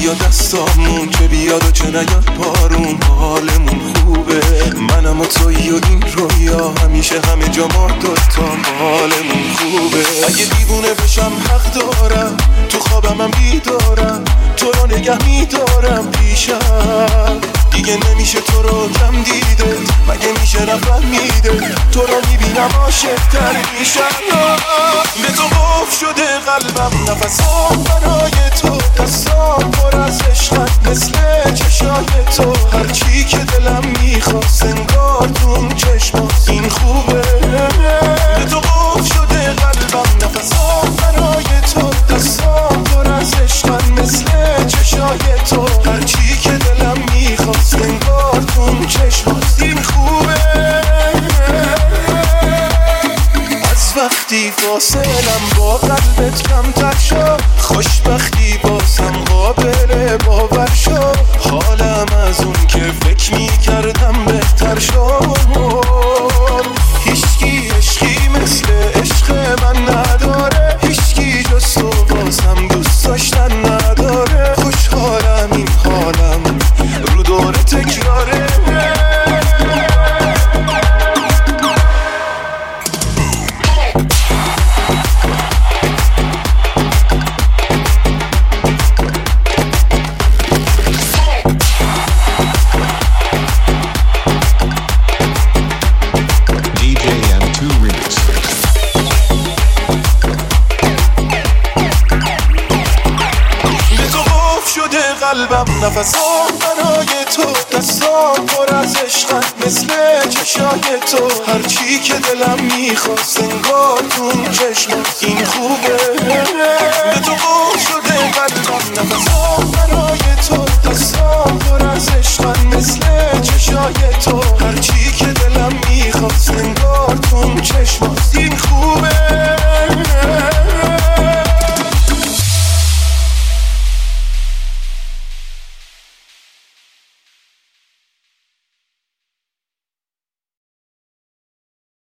یا دستامون، چه بیاد و چه نیاد بارون، حالمون خوبه. منم و تویی و این رویا، همیشه همه جا ما دوتا، حالمون خوبه. اگه دیوونه بشم حق دارم، تو خوابم هم بیدارم، تو رو نگه میدارم پیشم. دیگه نمیشه تو رو کم دیده، مگه میشه نفهمیده، تو رو میبینم عاشق‌تر میشم. به تو قفل شده قلبم، نفسام برای تو، دستام پر از عشقت مثل چشای تو. هرچی که دلم میخواست انگار تو چشمات، این خوبه. به تو قفل شده قلبم، نفسام برای تو، دستام پر از عشقت مثل چشای تو. هرچی که دلم میخواست انگار تو چشمات، این خوبه. از وقتی فاصلم با قلبت کمتر شد، خوشبختی بازم قابل باور شد. حالم از اون که فکر میکردم بهتر شد. هیچکی عشقی مثل عشق من نداره، هیچکی جز تو بازم دوست داشتن نداره. خوشحالم این حالم رو دوره تکراره. قلبم نفسام برای تو، دستام پر از عشقت مثل چشای تو. هرچی که دلم میخواست انگار تو چشمات،